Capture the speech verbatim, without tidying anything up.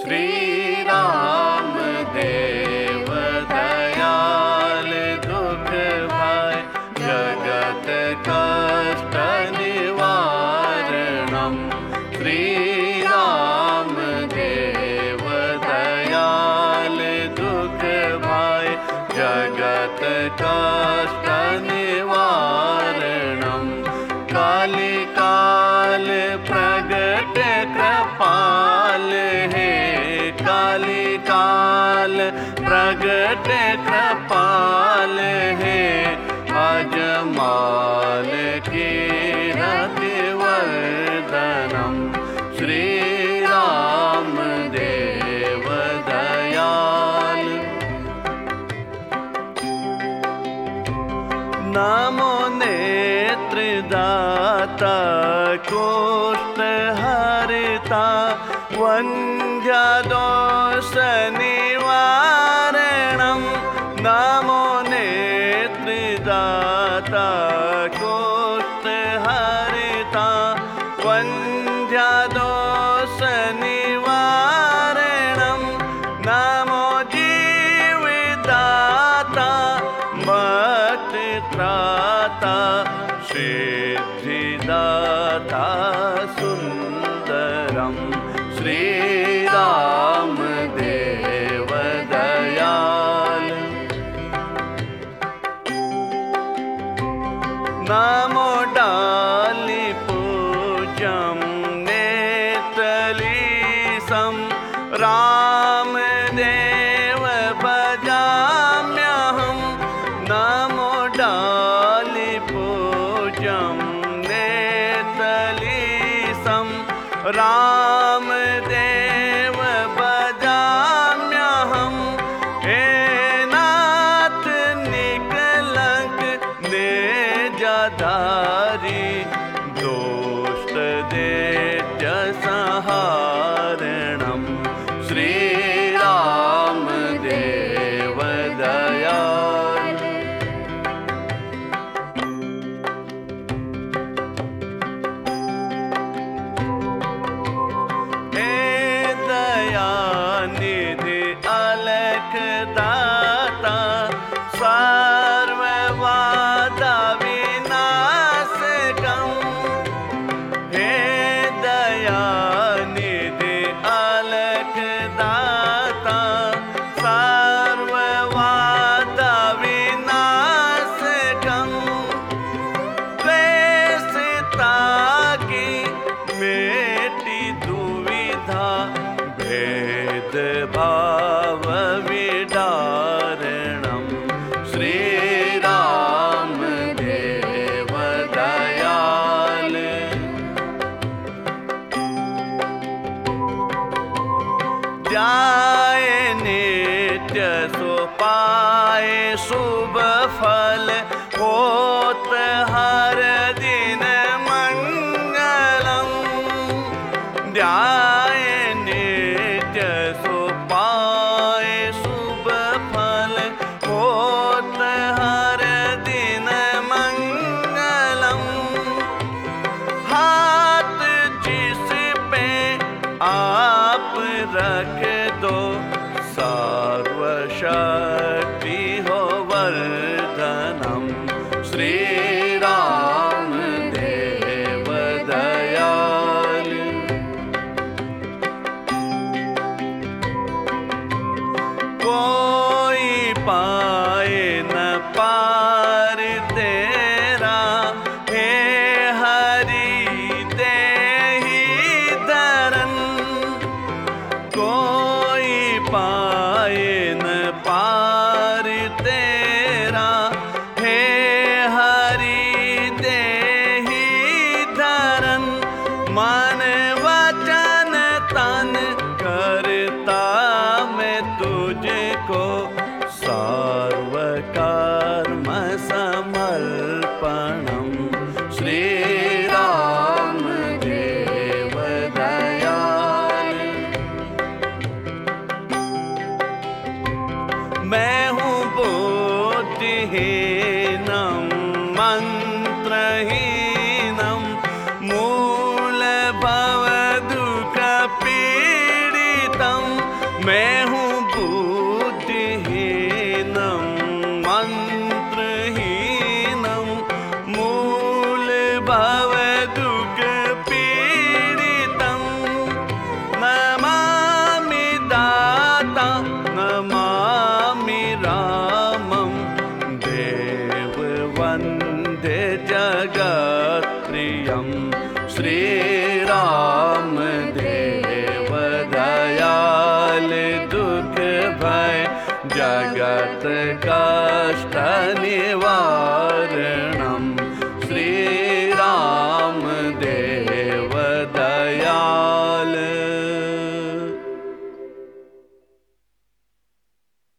श्री राम देव दयाल दुख भाय जगत कष्ट निवारणम। श्री राम देव दयाल दुख भाय जगत कष्ट निवारणम। काली काल प्रगट कृपाल हे काली काल प्रगट कृपाल हे अजमाल की रतिवर्धनम। श्री राम देव दयाल। नमो नेत्रदाता कोष्ठ हरिता वंद्य दोष निवारणम। नमो नेत्रदाता कोष्ठ हरिता वंद्य दोष निवारणम। नमो जीवदाता भक्ति त्राता सिद्धिदाता सुंदरम। श्री राम देव दयाल। नमो डाली पूजम नेतलीसम। राम देव भजाम्यहम। नमो डाली पूजम नेतलीसम। राम देव भजाम्यहम। हे नाथ निकलंक नेजधारी दोष्ट दैत्य संहारणम। श्री राम देव दयाल। हे दयानिधि अलख दाता सर्ववादा विनाशकम। हे दयानिधि अलख दाता सर्ववादा विनाशकम। क्लेशता की मेटी दुविधा भेद भाव विदारणम। श्री राम देव दयाल। ध्याय नित्य सुपाय शुभ फल होत हर दिन मंगलम। ध्याय नित्य सुपाय शुभ फल होत हर दिन मंगलम। हाथ जिस पे आप रख दो सर्वशक्ति हो वर्धनम। श्री राम देव दयाल। कोई पाए न पार तेरा हे हरि देहि धरन। कोई पाए न पार तेरा हे हरि देहि धरन। मन वचन तन करता मैं तुझको सर्व कर्म समर्पणम। श्री राम देव दयाल। मैं हूँ बुद्धिहीनम मंत्रहीनम मूल भव दुख पीड़ितम। नम श्री राम देव दयाल दुख भय जगत कष्ट निवारण